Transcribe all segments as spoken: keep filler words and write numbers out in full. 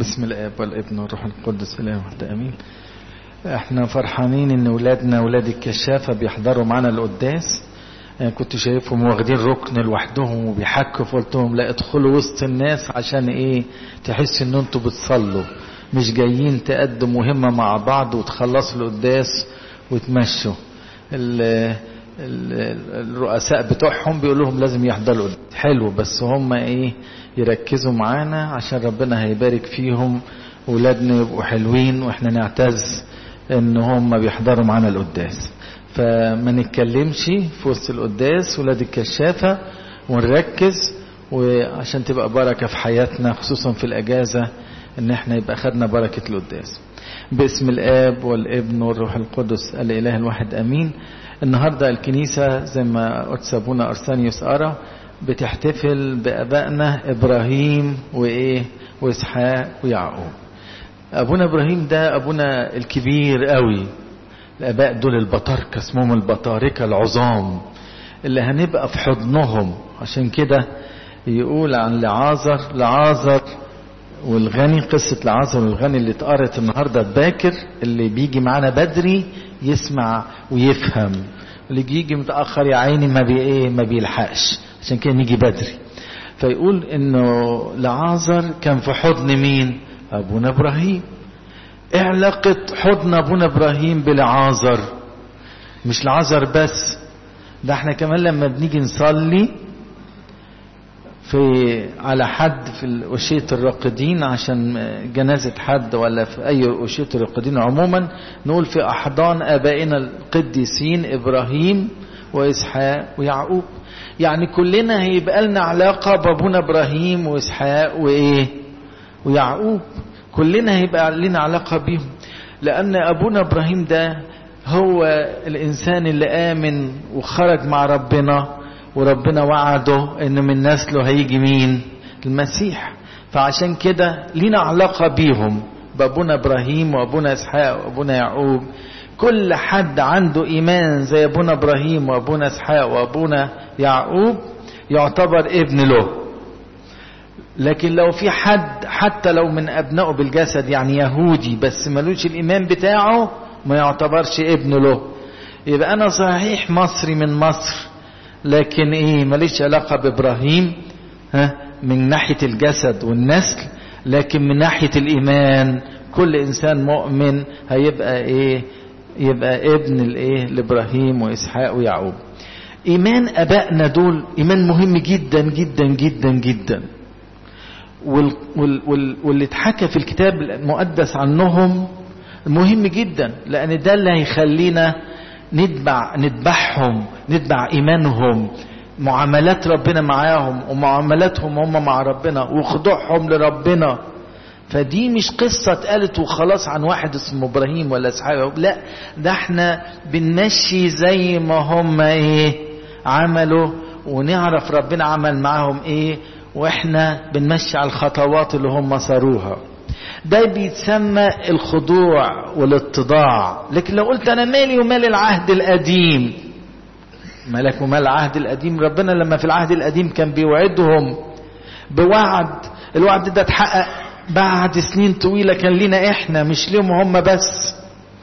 بسم الاب والابن والروح القدس الاله واحد امين. احنا فرحانين ان اولادنا اولاد الكشافه بيحضروا معانا القداس. يعني كنت شايفهم واخدين ركن لوحدهم وبيحكوا، فقلت لهم لا ادخلوا وسط الناس عشان ايه تحس ان انتوا بتصلوا، مش جايين تقدموا مهمه مع بعض وتخلصوا القداس وتمشوا. الرؤساء بتوعهم بيقولوا لهم لازم يحضروا حلو، بس هم ايه يركزوا معانا عشان ربنا هيبارك فيهم، ولادنا يبقوا حلوين واحنا نعتز ان هم بيحضروا معانا القداس. فما نتكلمش في وسط القداس ولاد الكشافة، ونركز وعشان تبقى بركة في حياتنا، خصوصا في الاجازة ان احنا يبقى خدنا بركة القداس. باسم الاب والابن والروح القدس الاله الواحد امين. النهاردة الكنيسة زي ما قدس ابونا ارسانيوس قرا بتحتفل بابائنا ابراهيم وايه واسحاق ويعقوب. ابونا ابراهيم ده ابونا الكبير قوي، الاباء دول البطاركه، اسمهم البطاركه العظام اللي هنبقى في حضنهم. عشان كده يقول عن لعازر لعازر والغني، قصة لعازر والغني اللي اتقرت النهاردة باكر، اللي بيجي معانا بدري يسمع ويفهم، اللي يجي متأخر يا عيني ما بي ايه ما بيلحقش، عشان كده نيجي بدري. فيقول انه لعازر كان في حضن مين؟ ابونا ابراهيم. ايه علاقة حضن ابونا ابراهيم بلعازر؟ مش لعازر بس، ده احنا كمان لما بنيجي نصلي في على حد في أشية الراقدين عشان جنازة حد، ولا في أي أشية الراقدين عموما، نقول في أحضان آبائنا القديسين إبراهيم وإسحاق ويعقوب. يعني كلنا هيبقى لنا علاقة بابونا إبراهيم وإسحاق وإيه ويعقوب، كلنا هيبقى لنا علاقة بيهم، لأن أبونا إبراهيم ده هو الإنسان اللي آمن وخرج مع ربنا، وربنا وعده ان من نسله هيجي مين؟ المسيح. فعشان كده لينا علاقة بيهم، بابونا ابراهيم وابونا اسحاق وابونا يعقوب. كل حد عنده ايمان زي ابونا ابراهيم وابونا اسحاق وابونا يعقوب يعتبر ابن له. لكن لو في حد حتى لو من ابنائه بالجسد، يعني يهودي بس ملوش الايمان بتاعه، ما يعتبرش ابن له. يبقى انا صحيح مصري من مصر، لكن ايه ماليش علاقة بإبراهيم ها من ناحية الجسد والنسل، لكن من ناحية الإيمان كل إنسان مؤمن هيبقى ايه يبقى ابن الايه لإبراهيم وإسحاق ويعقوب. إيمان أبائنا دول إيمان مهم جدا جدا جدا جدا، وال وال وال واللي اتحكى في الكتاب المقدس عنهم مهم جدا، لأن ده اللي هيخلينا نتبع نتبعهم نتبع إيمانهم، معاملات ربنا معاهم ومعاملاتهم هم مع ربنا وخضوعهم لربنا. فدي مش قصة اتقالت وخلاص عن واحد اسمه إبراهيم ولا إسحاق، لا، ده احنا بنمشي زي ما هم ايه عملوا، ونعرف ربنا عمل معاهم ايه، واحنا بنمشي على الخطوات اللي هم صاروها. ده بيتسمى الخضوع والاتضاع. لكن لو قلت انا مالي ومال العهد القديم، مالك ومال العهد القديم؟ ربنا لما في العهد القديم كان بيوعدهم بوعد، الوعد ده اتحقق بعد سنين طويلة، كان لنا احنا مش لهم هم بس.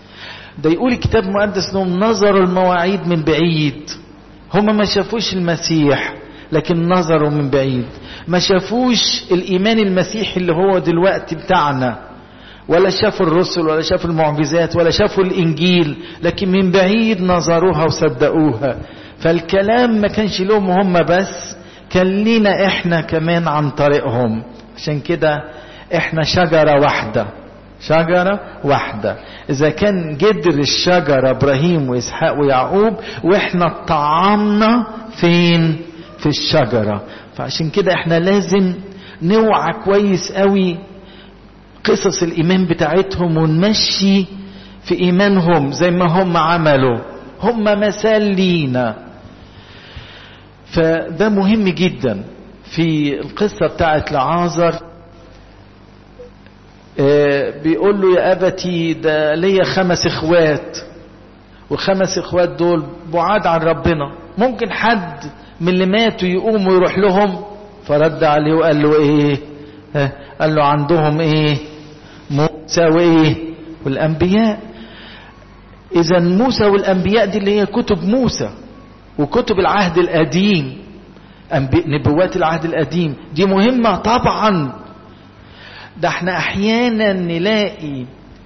ده يقول الكتاب المقدس انهم نظروا المواعيد من بعيد، هم ما شافوش المسيح لكن نظروا من بعيد، ما شافوش الإيمان المسيحي اللي هو دلوقتي بتاعنا، ولا شافوا الرسل ولا شافوا المعجزات ولا شافوا الإنجيل، لكن من بعيد نظروها وصدقوها. فالكلام ما كانش لهم هم بس، كان لينا احنا كمان عن طريقهم. عشان كده احنا شجرة واحدة، شجرة واحدة. إذا كان جدر الشجرة إبراهيم وإسحاق ويعقوب، وإحنا اتطعمنا فين؟ في الشجرة. فعشان كده احنا لازم نوعى كويس قوي قصص الإيمان بتاعتهم، ونمشي في إيمانهم زي ما هم عملوا، هم مثال لينا. فده مهم جدا. في القصة بتاعت لعازر اه بيقول له يا أبتي ده ليا خمس إخوات، وخمس إخوات دول بعاد عن ربنا، ممكن حد من اللي ماتوا يقوموا يروح لهم؟ فرد عليه وقال له ايه؟ قال له عندهم ايه؟ موسى وايه والانبياء. اذا موسى والانبياء دي اللي هي كتب موسى وكتب العهد القديم، نبوات العهد القديم دي مهمة طبعا. ده احنا احيانا نلاقي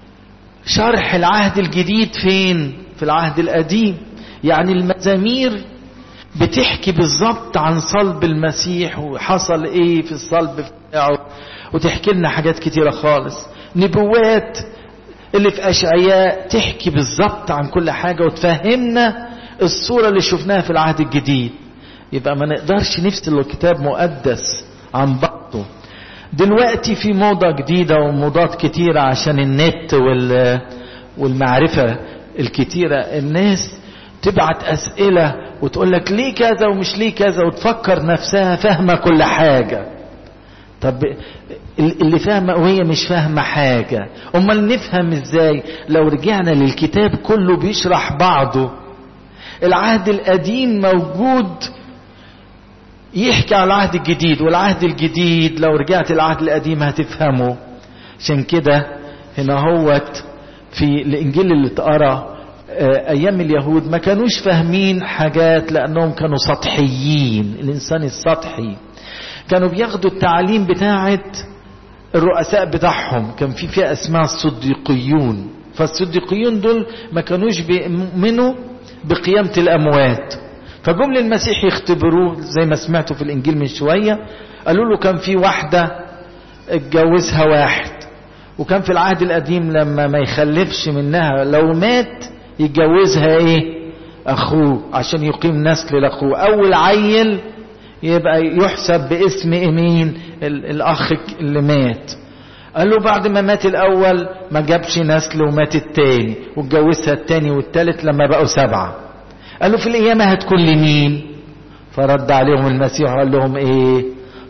شرح العهد الجديد فين؟ في العهد القديم. يعني المزامير بتحكي بالظبط عن صلب المسيح وحصل ايه في الصلب بتاعه، وتحكي لنا حاجات كتيرة خالص. نبوات اللي في اشعياء تحكي بالظبط عن كل حاجة وتفهمنا الصورة اللي شفناها في العهد الجديد. يبقى ما نقدرش نفصل الكتاب مقدس عن بعضه. دلوقتي في موضة جديدة وموضات كتيرة عشان النت والمعرفة الكتيرة، الناس تبعت أسئلة وتقول لك ليه كذا ومش ليه كذا، وتفكر نفسها فاهمة كل حاجة. طب اللي فاهمة وهي مش فاهمة حاجة، امال نفهم ازاي؟ لو رجعنا للكتاب كله بيشرح بعضه. العهد القديم موجود يحكي على العهد الجديد، والعهد الجديد لو رجعت العهد القديم هتفهمه. عشان كده هنا هوت في الانجيل اللي اتقرا ايام اليهود ما كانوش فاهمين حاجات لانهم كانوا سطحيين. الانسان السطحي كانوا بياخدوا التعليم بتاعت الرؤساء بتاعهم، كان في فئة اسمها الصديقيون. فالصديقيون دول ما كانوش بيؤمنوا بقيامة الاموات، فجم للمسيح يختبروه زي ما سمعتوا في الانجيل من شوية. قالوا له كان في واحدة اتجوزها واحد، وكان في العهد القديم لما ما يخلفش منها لو مات يتجوزها ايه اخوه عشان يقيم نسل لاخوه. اول عيل يبقى يحسب باسم مين؟ الاخ اللي مات. قال له بعد ما مات الاول ما جابش نسل ومات التاني، واتجوزها التاني والتالت لما بقوا سبعة. قال له في القيامة هتكون لمين؟ فرد عليهم المسيح وقال لهم ايه؟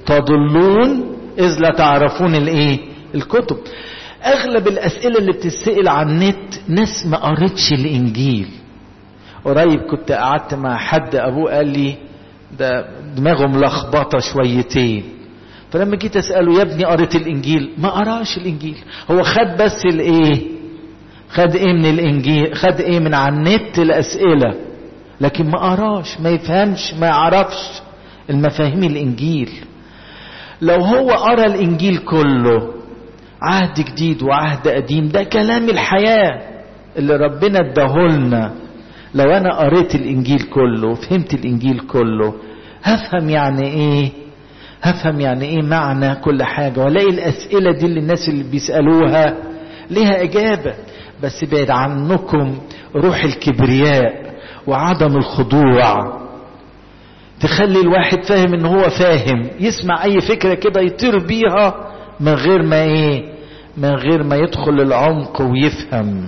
تضلون اذ لا تعرفون الايه؟ الكتب. اغلب الاسئلة اللي بتسأل عن النت ناس ما قرتش الانجيل. قريب كنت قعدت مع حد ابوه قال لي ده دماغه ملخبطة شويتين، فلما جيت اسأله يا ابني قريت الانجيل؟ ما قراش الانجيل، هو خد بس الايه؟ خد ايه من الانجيل؟ خد ايه من على النت؟ الاسئلة، لكن ما قراش، ما يفهمش، ما يعرفش المفاهيم الانجيل. لو هو قرا الانجيل كله عهد جديد وعهد قديم، ده كلام الحياة اللي ربنا اداهولنا. لو انا قريت الانجيل كله وفهمت الانجيل كله هفهم يعني ايه، هفهم يعني ايه معنى كل حاجة، والاقي الاسئلة دي اللي الناس اللي بيسألوها ليها اجابة. بس بعد عنكم روح الكبرياء وعدم الخضوع تخلي الواحد فاهم ان هو فاهم، يسمع اي فكرة كده يطير بيها من غير ما ايه، من غير ما يدخل العمق ويفهم.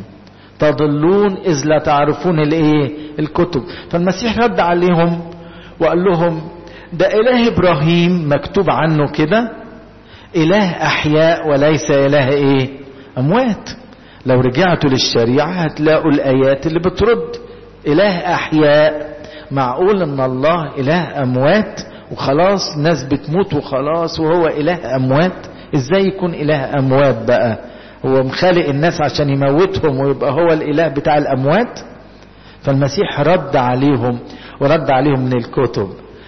تضلون اذ لا تعرفون الايه؟ الكتب. فالمسيح رد عليهم وقال لهم ده اله ابراهيم مكتوب عنه كده اله احياء وليس اله ايه؟ اموات. لو رجعتوا للشريعة هتلاقوا الايات اللي بترد اله احياء. معقول ان الله اله اموات وخلاص ناس بتموت وخلاص وهو اله اموات؟ ازاي يكون اله اموات بقى؟ هو مخالق الناس عشان يموتهم ويبقى هو الاله بتاع الاموات؟ فالمسيح رد عليهم ورد عليهم من الكتب.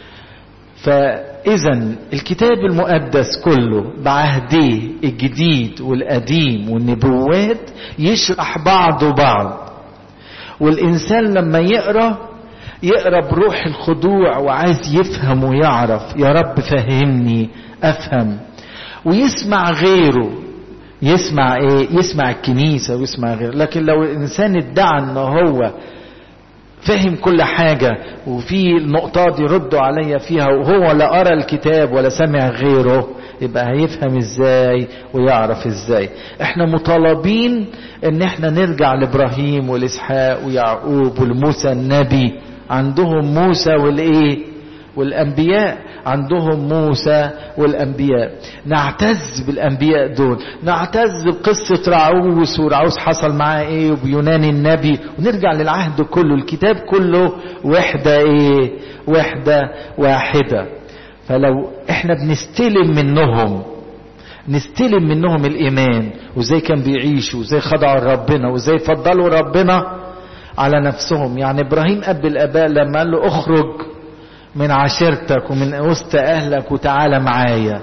فاذا الكتاب المقدس كله بعهديه الجديد والقديم والنبوات يشرح بعضه بعض، والانسان لما يقرأ يقرأ بروح الخضوع وعايز يفهم ويعرف، يا رب فهمني افهم، ويسمع غيره. يسمع ايه؟ يسمع الكنيسة ويسمع غيره. لكن لو الانسان ادعى ان هو فهم كل حاجة وفي النقطة دي ردوا عليا فيها وهو لا قرأ الكتاب ولا سمع غيره، يبقى هيفهم ازاي ويعرف ازاي؟ احنا مطالبين ان احنا نرجع لابراهيم والاسحاق ويعقوب والموسى النبي. عندهم موسى والايه؟ والانبياء. عندهم موسى والانبياء. نعتز بالانبياء دول، نعتز بقصة رعوس ورعوس حصل معاه ايه وبيونان النبي، ونرجع للعهد كله. الكتاب كله وحدة ايه؟ وحدة واحدة. فلو احنا بنستلم منهم نستلم منهم الإيمان وازاي كان بيعيشوا وازاي خضعوا لربنا وازاي فضلوا ربنا على نفسهم. يعني إبراهيم أب الآباء لما قال له اخرج من عشيرتك ومن وسط أهلك وتعالى معايا،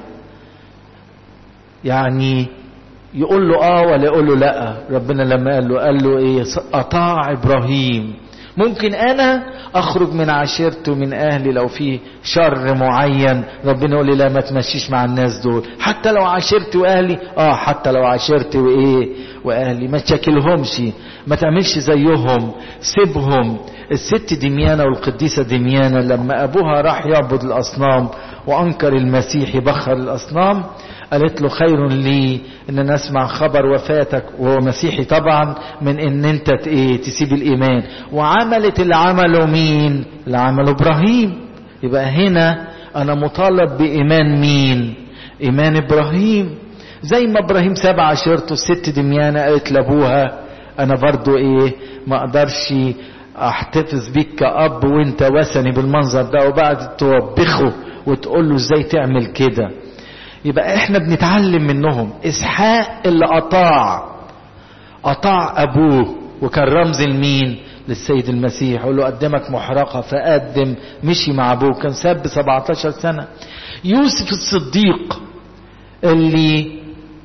يعني يقول له اه ولا يقول له لا؟ ربنا لما قال له قال له ايه؟ اطاع إبراهيم. ممكن انا اخرج من عشيرتي ومن اهلي لو في شر معين، ربنا يقول لي لا ما تمشيش مع الناس دول، حتى لو عشيرتي واهلي، اه حتى لو عشيرتي وايه واهلي ما تشكلهمش، ما تعملش زيهم، سيبهم. الست دميانة والقديسة دميانة لما ابوها راح يعبد الاصنام وانكر المسيح يبخر الاصنام، قالت له خير لي ان انا اسمع خبر وفاتك وهو مسيحي طبعا من ان انت ايه تسيب الايمان. وعملت اللي عمله مين؟ اللي عمله ابراهيم. يبقى هنا انا مطالب بايمان مين؟ ايمان ابراهيم. زي ما ابراهيم ساب عشيرته، الست دميانة قالت لابوها انا برضو ايه ما اقدرش احتفظ بيك كأب وانت وثني بالمنظر ده، وبعد توبخه وتقول له ازاي تعمل كده. يبقى احنا بنتعلم منهم. اسحاق اللي اطاع اطاع ابوه وكان رمز لمين؟ للسيد المسيح. قال له قدمك محرقة فقدم، مشي مع ابوه، كان ساب سبعتاشر سنة. يوسف الصديق اللي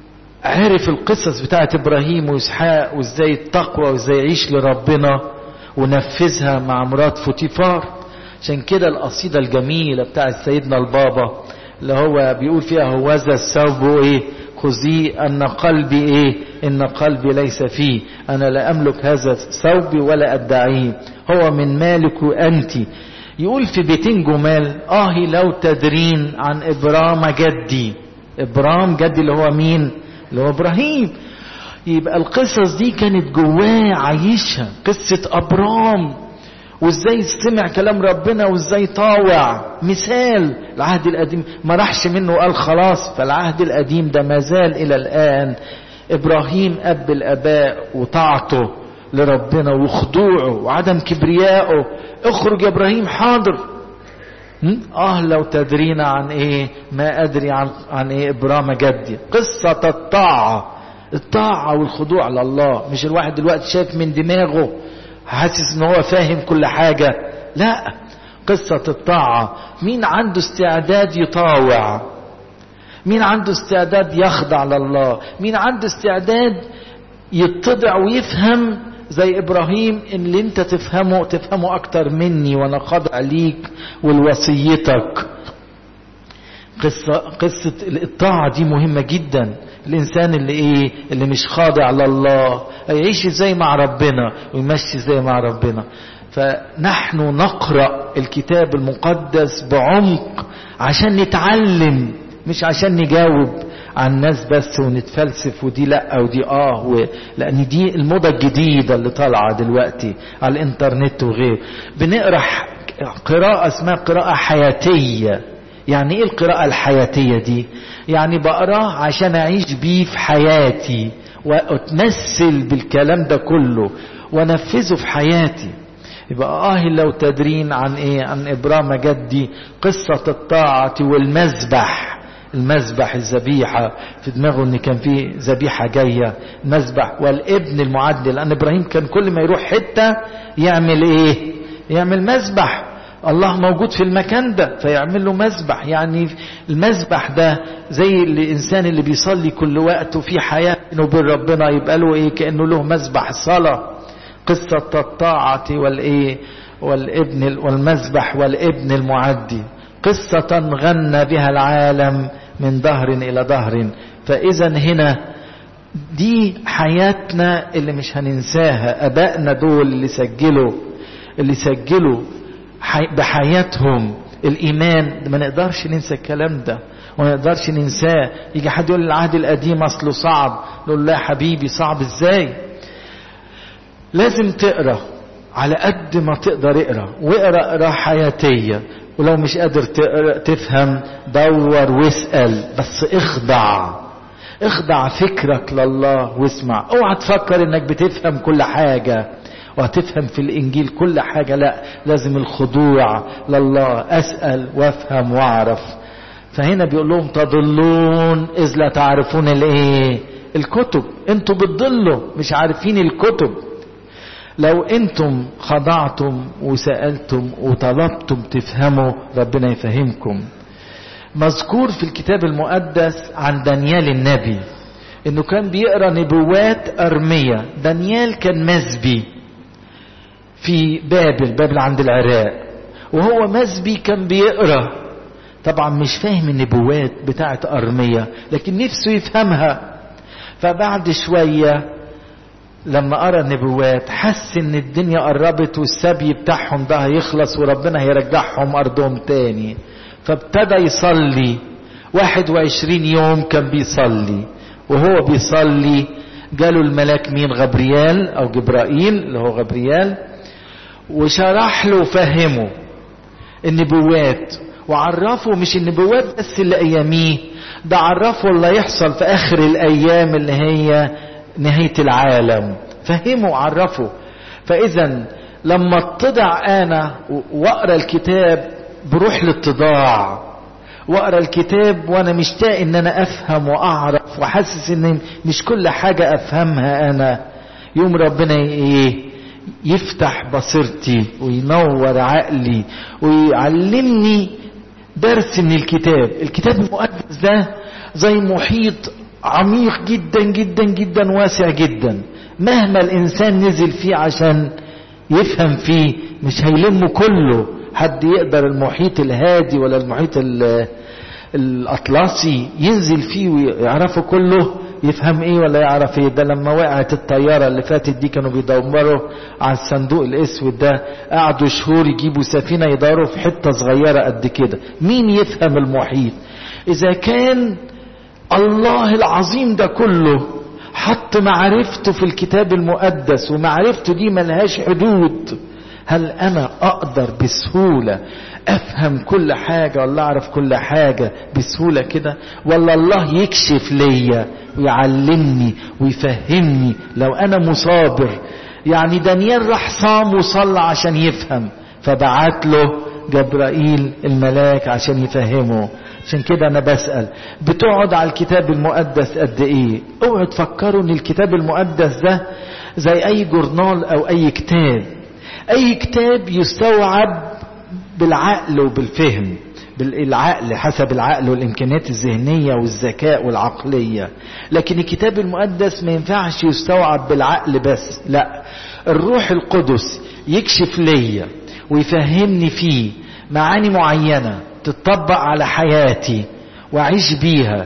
عرف القصص بتاعت ابراهيم واسحاق وازاي التقوى وازاي يعيش لربنا ونفذها مع مرات فوتيفار. عشان كده القصيدة الجميلة بتاعت سيدنا البابا اللي هو بيقول فيها هوذا الثوب ايه خذي ان قلبي ايه ان قلبي ليس فيه، انا لا املك هذا الثوب ولا ادعيه، هو من مالك انت. يقول في بيتين جمال: آهي لو تدرين عن إبرام جدي. إبرام جدي اللي هو مين؟ اللي هو إبراهيم. يبقى القصص دي كانت جواه عايشها، قصة أبرام وازاي سمع كلام ربنا وازاي طاوع. مثال العهد القديم ما راحش منه وقال خلاص، فالعهد القديم ده ما زال إلى الآن. إبراهيم أب الآباء وطاعته لربنا وخضوعه وعدم كبريائه. اخرج يا إبراهيم، حاضر. اه لو تدرين عن ايه ما ادري عن عن ايه ابرام جدي. قصة الطاعة، الطاعة والخضوع لله. مش الواحد دلوقتي شايف من دماغه حاسس ان هو فاهم كل حاجة، لا، قصة الطاعة. مين عنده استعداد يطاوع؟ مين عنده استعداد يخضع لله؟ مين عنده استعداد يتضع ويفهم زي إبراهيم؟ إن اللي انت تفهمه تفهمه أكتر مني وأنا خاضع ليك ولوصيتك. قصة قصة الطاعة دي مهمة جدا. الإنسان اللي إيه اللي مش خاضع لله يعيش ازاي مع ربنا ويمشي ازاي مع ربنا. فنحن نقرأ الكتاب المقدس بعمق عشان نتعلم، مش عشان نجاوب عن الناس بس ونتفلسف ودي لا ودي اه و... لان دي الموضة الجديدة اللي طالعة دلوقتي على الانترنت وغيره. بنقرأ قراءة اسمها قراءة حياتية. يعني ايه القراءة الحياتية دي؟ يعني بقراه عشان اعيش بيه في حياتي واتمثل بالكلام ده كله ونفذه في حياتي. يبقى آه لو تدرين عن ايه عن إبرام جدي. قصة الطاعة والمذبح. المذبح الذبيحة في دماغه ان كان في ذبيحة جاية، مذبح والابن المعدل. لان ابراهيم كان كل ما يروح حتة يعمل ايه؟ يعمل مذبح. الله موجود في المكان ده فيعمل له مذبح. يعني المذبح ده زي الانسان اللي بيصلي كل وقت وفي حياة انه بين ربنا يبقى له ايه كأنه له مذبح صلاة. قصة الطاعة والايه والابن والمذبح والابن المعدي. قصة غنى بها العالم من دهر إلى دهر. فإذا هنا دي حياتنا اللي مش هننساها. أبائنا دول اللي سجلوا اللي سجلوا بحياتهم الإيمان، ما نقدرش ننسى الكلام ده وما نقدرش ننساه. يجي حد يقول العهد القديم أصله صعب، نقول لا حبيبي، صعب إزاي؟ لازم تقرأ على قد ما تقدر اقرأ، واقرأ قراءة حياتية. ولو مش قادر تفهم دور واسأل، بس اخضع اخضع فكرك لله واسمع. اوعى تفكر انك بتفهم كل حاجة وهتفهم في الانجيل كل حاجة، لا، لازم الخضوع لله. اسأل وافهم واعرف. فهنا بيقول لهم تضلون إذ لا تعرفون الايه الكتب. انتوا بتضلوا مش عارفين الكتب. لو انتم خضعتم وسألتم وطلبتم تفهموا ربنا يفهمكم. مذكور في الكتاب المقدس عن دانيال النبي انه كان بيقرأ نبوات أرمية. دانيال كان مزبي في بابل بابل عند العراق، وهو مزبي كان بيقرأ، طبعا مش فاهم النبوات بتاعت أرمية لكن نفسه يفهمها. فبعد شوية لما قرأ النبوات حس ان الدنيا قربت والسبي بتاعهم ده هيخلص وربنا هيرجعهم أرضهم تاني، فابتدى يصلي. واحد وعشرين يوم كان بيصلي، وهو بيصلي جاله الملاك مين؟ غبريال او جبرائيل اللي هو غبريال، وشرح له وفهمه النبوات وعرفه مش النبوات بس اللي اياميه، ده عرفه اللي يحصل في اخر الايام اللي هي نهاية العالم، فهمه وعرفه. فاذا لما اتضع انا واقرا الكتاب بروح الاتضاع، واقرا الكتاب وانا مشتاق ان انا افهم واعرف وحاسس ان مش كل حاجة افهمها انا، يوم ربنا ايه يفتح بصيرتي وينور عقلي ويعلمني درس من الكتاب. الكتاب المقدس ده زي محيط عميق جدا جدا جدا واسع جدا، مهما الانسان نزل فيه عشان يفهم فيه مش هيلمه كله. حد يقدر المحيط الهادي ولا المحيط الاطلسي ينزل فيه ويعرفه كله؟ يفهم ايه ولا يعرف ايه؟ ده لما وقعت الطيارة اللي فاتت دي كانوا بيدوروا على الصندوق الاسود ده، قعدوا شهور يجيبوا سفينة يدوروا في حتة صغيرة قد كده. مين يفهم المحيط؟ اذا كان الله العظيم ده كله حط معرفته في الكتاب المقدس ومعرفته دي ملهاش حدود، هل انا اقدر بسهولة افهم كل حاجة ولا اعرف كل حاجة بسهولة كده؟ ولا الله يكشف ليا ويعلمني ويفهمني لو انا مصابر؟ يعني دانيال راح صام وصلى عشان يفهم، فبعت له جبرائيل الملاك عشان يفهمه. عشان كده انا بسأل، بتقعد على الكتاب المقدس قد ايه؟ اوعوا تفكروا ان الكتاب المقدس ده زي اي جورنال او اي كتاب. اي كتاب يستوعب بالعقل وبالفهم، بالعقل حسب العقل والامكانيات الذهنية والذكاء والعقلية. لكن الكتاب المقدس ما ينفعش يستوعب بالعقل بس، لا، الروح القدس يكشف ليا ويفهمني فيه معاني معينة تتطبق على حياتي وأعيش بيها،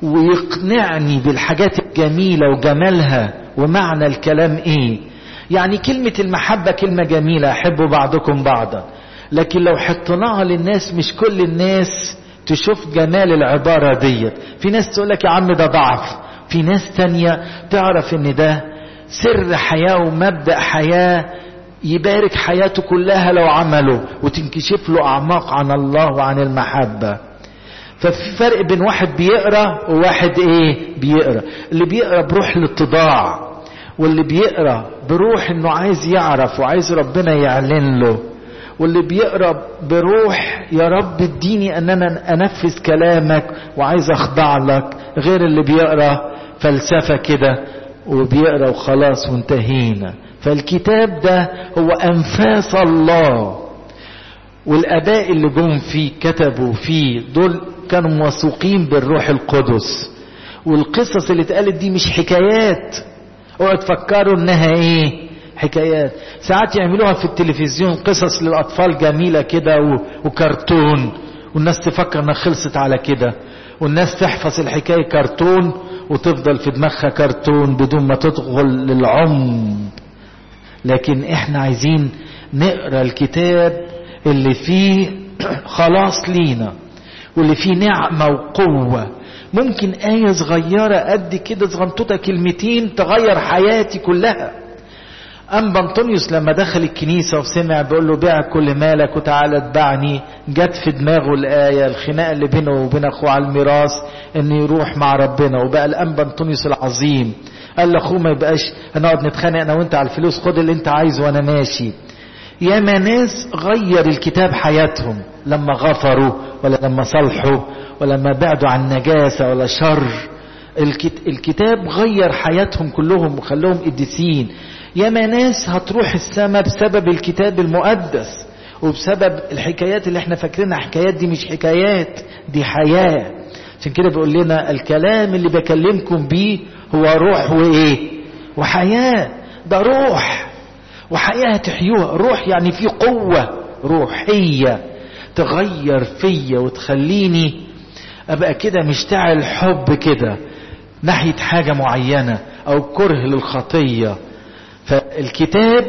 ويقنعني بالحاجات الجميلة وجمالها ومعنى الكلام ايه. يعني كلمة المحبة كلمة جميلة، احبوا بعضكم بعضا، لكن لو حطيناها للناس مش كل الناس تشوف جمال العبارة ديت. في ناس تقولك يا عم ده ضعف، في ناس تانية تعرف ان ده سر حياة ومبدأ حياة يبارك حياته كلها لو عمله، وتنكشف له أعماق عن الله وعن المحبة. ففي فرق بين واحد بيقرأ وواحد ايه بيقرأ. اللي بيقرأ بروح الاتضاع، واللي بيقرأ بروح انه عايز يعرف وعايز ربنا يعلن له، واللي بيقرأ بروح يا رب اديني ان انا انفذ كلامك وعايز اخضع لك، غير اللي بيقرأ فلسفة كده وبيقرأ وخلاص وانتهينا. فالكتاب ده هو انفاس الله، والاباء اللي جم فيه كتبوا فيه دول كانوا موثوقين بالروح القدس. والقصص اللي اتقالت دي مش حكايات، اوعوا تفكروا انها ايه حكايات. ساعات يعملوها في التلفزيون قصص للاطفال جميلة كده وكرتون، والناس تفكر انها خلصت على كده، والناس تحفظ الحكاية كرتون وتفضل في دماغها كرتون بدون ما تدخل للعمق. لكن احنا عايزين نقرأ الكتاب اللي فيه خلاص لينا، واللي فيه نعمة وقوة. ممكن آية صغيرة قد كده صغنطوطة كلمتين تغير حياتي كلها. أنبا أنطونيوس لما دخل الكنيسة وسمع بيقول له بيع كل مالك وتعالى اتبعني، جت في دماغه الآية الخناقة اللي بينه وبين أخوه على الميراث إنه يروح مع ربنا. وبقى الأنبا أنطونيوس العظيم قال لأخوه ما يبقاش هنقعد نتخانق أنا وأنت على الفلوس، خد اللي أنت عايزه وأنا ماشي. ياما ناس غير الكتاب حياتهم لما غفروا ولا لما صلحوا ولما بعدوا عن نجاسة ولا شر. الكتاب غير حياتهم كلهم وخلوهم قديسين. ياما ناس هتروح السماء بسبب الكتاب المقدس وبسبب الحكايات اللي احنا فاكرينها حكايات، دي مش حكايات، دي حياة. عشان كده بيقول لنا الكلام اللي بكلمكم بيه هو روح وايه وحياة. ده روح وحياة تحيوها. روح يعني في قوة روحية تغير فيا وتخليني ابقى كده مشتعل حب كده ناحية حاجة معينة او كره للخطية. فالكتاب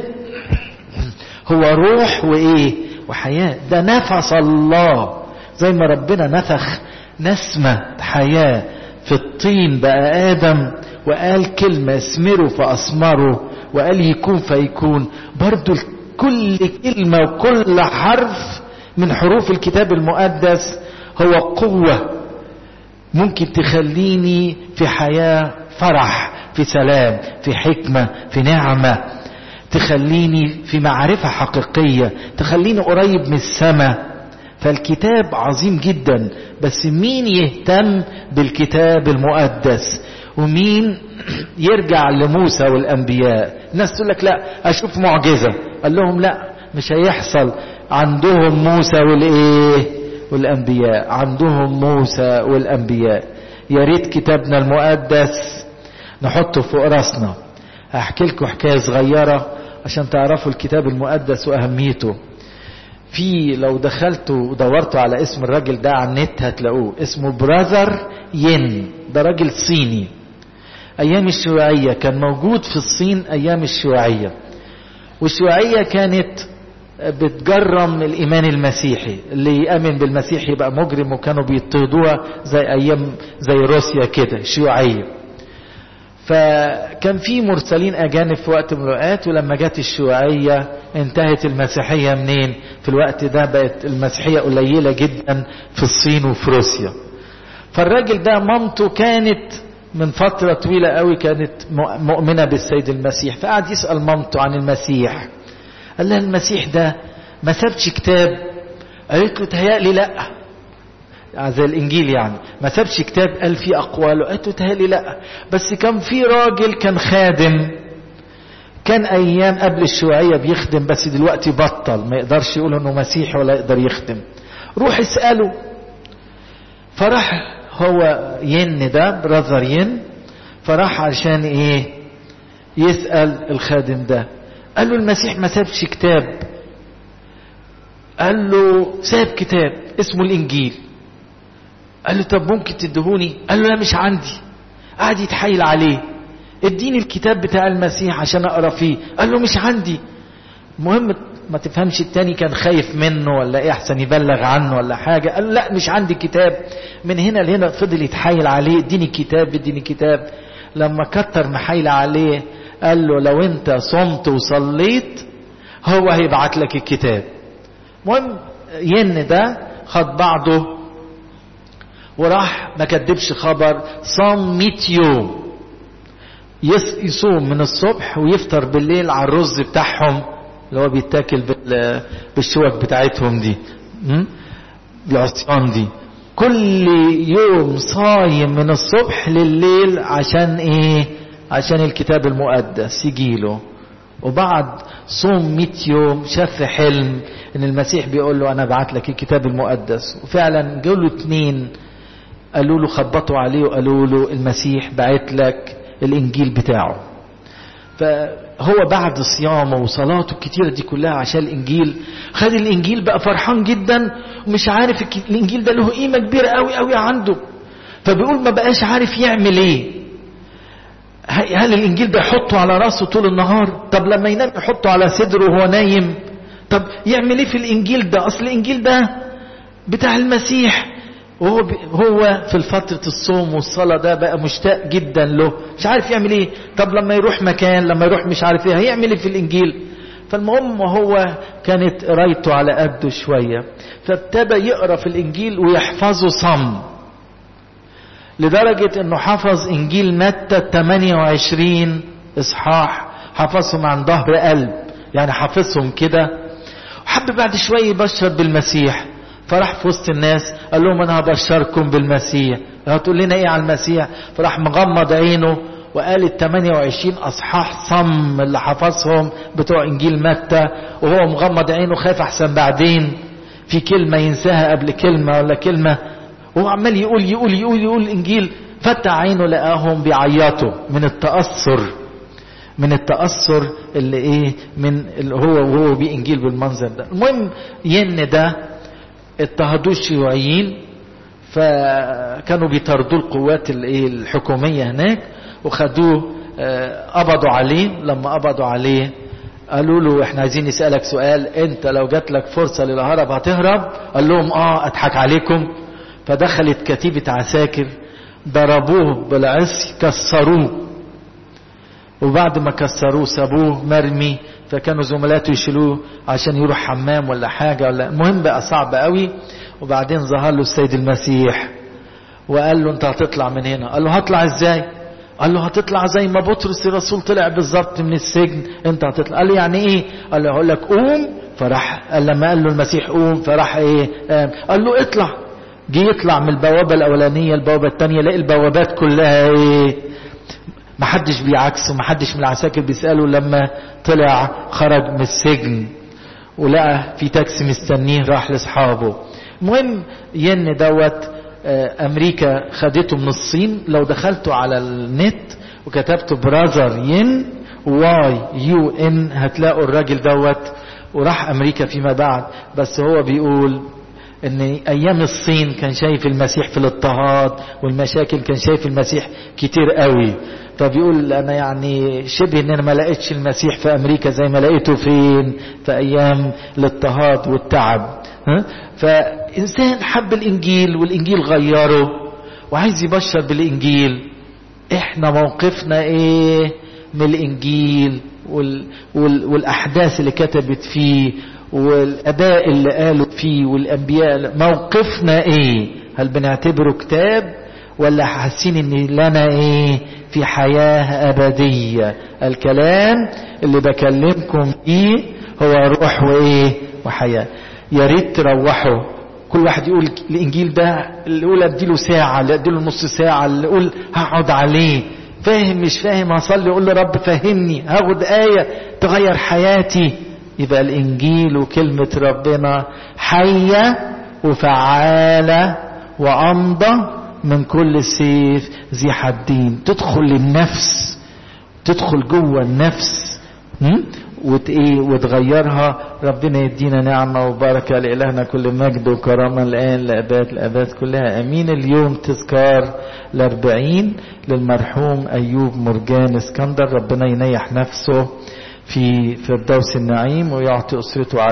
هو روح وايه وحياة. ده نفس الله زي ما ربنا نفخ نسمة حياة في الطين بقى آدم وقال كلمة اسمروا فأسمروا وقال يكون فيكون. برضو كل كلمة وكل حرف من حروف الكتاب المقدس هو قوة ممكن تخليني في حياة فرح، في سلام، في حكمة، في نعمة، تخليني في معرفة حقيقية، تخليني قريب من السماء. فالكتاب عظيم جدا، بس مين يهتم بالكتاب المقدس ومين يرجع لموسى والأنبياء؟ الناس تقول لك لا أشوف معجزة. قال لهم لا مش هيحصل. عندهم موسى والإيه والأنبياء، عندهم موسى والأنبياء. يا ريت كتابنا المقدس نحطه فوق راسنا. هحكي لكم حكاية صغيرة عشان تعرفوا الكتاب المقدس وأهميته. في لو دخلتوا ودورتوا على اسم الراجل ده على النت هتلاقوه، اسمه براذر ين. ده راجل صيني ايام الشيوعية، كان موجود في الصين ايام الشيوعية. والشيوعية كانت بتجرم الايمان المسيحي، اللي يؤمن بالمسيح يبقى مجرم، وكانوا بيضطهدوها زي ايام زي روسيا كده الشيوعية. فكان في مرسلين اجانب في وقت من الاوقات، ولما جت الشيوعية انتهت المسيحية منين؟ في الوقت ده بقت المسيحية قليلة جدا في الصين وفي روسيا. فالراجل ده مامته كانت من فترة طويلة قوي كانت مؤمنة بالسيد المسيح، فقعد يسأل مامته عن المسيح. قال لها المسيح ده ما سابش كتاب؟ قالت له تهيألي لا، زي الانجيل يعني ما سابش كتاب قال فيه اقواله. قالت له تهيألي لا، بس كان في راجل كان خادم، كان ايام قبل الشيوعية بيخدم، بس دلوقتي بطل، ما يقدرش يقول انه مسيحي ولا يقدر يخدم. روح اسأله. فراح هو ين ده براذر ين، فراح عشان ايه يسأل الخادم ده. قال له المسيح ما سابش كتاب. قال له ساب كتاب اسمه الانجيل. قال له طب ممكن تدهوني؟ قال له لا مش عندي. قعد يتحايل عليه اديني الكتاب بتاع المسيح عشان اقرا فيه. قال له مش عندي. مهم ما تفهمش التاني كان خايف منه ولا ايه، احسن يبلغ عنه ولا حاجة. قال له لا مش عندي كتاب. من هنا لهنا فضل يتحايل عليه اديني كتاب اديني كتاب. لما كتر محايل عليه قال له لو انت صمت وصليت هو هيبعت لك الكتاب. مهم ين ده خد بعضه وراح، ما كدبش خبر، صام مئة يوم، يصوم من الصبح ويفطر بالليل على الرز بتاعهم اللي هو بيتاكل بالشوك بتاعتهم دي، العصيان دي. كل يوم صايم من الصبح لليل عشان ايه؟ عشان الكتاب المقدس يجيله. وبعد صوم مئة يوم شاف حلم ان المسيح بيقول له انا بعت لك الكتاب المقدس. وفعلا جاله اتنين قالوا له، خبطوا عليه وقالوا له المسيح بعت لك الانجيل بتاعه. فهو بعد صيامه وصلاته الكتيرة دي كلها عشان الانجيل، خد الانجيل بقى فرحان جدا ومش عارف الانجيل ده له قيمة كبيرة قوي قوي عنده. فبيقول ما بقاش عارف يعمل ايه. هل الانجيل ده يحطه على راسه طول النهار؟ طب لما ينام يحطه على صدره وهو نايم؟ طب يعمل ايه في الانجيل ده؟ اصل الانجيل ده بتاع المسيح. وهو هو في فترة الصوم والصلاة ده بقى مشتاق جدا له، مش عارف يعمل ايه. طب لما يروح مكان، لما يروح مش عارف ايه، هيعمل ايه في الانجيل؟ فالمهم وهو كانت قرايته على قده شوية، فابتدى يقرا في الانجيل ويحفظه صم، لدرجة انه حفظ انجيل متى ثمانية وعشرين اصحاح، حفظهم عن ظهر قلب، يعني حفظهم كده حب بعد شوية يبشر بالمسيح، فراح في وسط الناس قال لهم انا هبشركم بالمسيح. هتقول لنا ايه على المسيح؟ فراح مغمض عينه وقال ال ثمانية وعشرين اصحاح صم اللي حفظهم بتوع انجيل متى، وهو مغمض عينه خاف احسن بعدين في كلمة ينساها قبل كلمة ولا كلمة، وهو عمال يقول يقول يقول يقول الانجيل. فتح عينه لقاهم بيعيطوا من التأثر، من التأثر اللي ايه من اللي هو وهو بإنجيل بالمنظر ده. المهم ين ده اضطهدوه الشيوعيين، فكانوا بيطردوا القوات الايه الحكومية هناك وخدوه، قبضوا عليه. لما قبضوا عليه قالوا له احنا عايزين نسألك سؤال، انت لو جات لك فرصة للهرب هتهرب؟ قال لهم اه اضحك عليكم. فدخلت كتيبة عساكر ضربوه بالعصي كسروه، وبعد ما كسروه سابوه مرمي، فكانوا زملاته يشيلوه عشان يروح حمام ولا حاجة ولا. المهم بقى صعب قوي. وبعدين ظهر له السيد المسيح وقال له انت هتطلع من هنا. قال له هطلع ازاي؟ قال له هتطلع زي ما بطرس الرسول طلع بالظبط من السجن، انت هتطلع. قال له يعني ايه؟ قال له هقول لك قوم. فراح قال لما قال له المسيح قوم فراح ايه قام. قال له اطلع. جه يطلع من البوابة الاولانية البوابة الثانية، لقى البوابات كلها ايه محدش بيعكسه، محدش من العساكر بيسأله. لما طلع خرج من السجن ولقى في تاكسي مستنيه راح لاصحابه. المهم ين دوت امريكا خدته من الصين. لو دخلتوا على النت وكتبتوا براذر ين واي يو ان هتلاقوا الراجل دوت، وراح امريكا فيما بعد. بس هو بيقول ان ايام الصين كان شايف المسيح في الاضطهاد والمشاكل، كان شايف المسيح كتير قوي. فبيقول انا يعني شبه ان انا ما لقيتش المسيح في امريكا زي ما لقيته فين في ايام الاضطهاد والتعب. ها؟ فانسان حب الانجيل والانجيل غيره وعايز يبشر بالانجيل. احنا موقفنا ايه من الانجيل وال وال والاحداث اللي كتبت فيه والاداء اللي قالوا فيه والانبياء؟ موقفنا ايه؟ هل بنعتبره كتاب ولا حاسين ان لنا ايه في حياة ابدية؟ الكلام اللي بكلمكم فيه هو روح وايه وحياة. يا ريت تروحوا كل واحد يقول الانجيل ده، اللي يقول اديله ساعة، اللي اديله نص ساعة، اللي يقول هقعد عليه. فاهم مش فاهم هصلي اقول له رب فهمني، هاخد آية تغير حياتي. يبقى الانجيل وكلمة ربنا حية وفعالة وأمضى من كل سيف ذي حدين، تدخل للنفس، تدخل جوه النفس وت ايه وتغيرها. ربنا يدينا نعمة وبركة. لإلهنا كل مجد وكرامة الآن لأباد الأباد كلها امين. اليوم تذكار الأربعين للمرحوم أيوب مرجان اسكندر. ربنا ينيح نفسه في فردوس النعيم ويعطي أسرته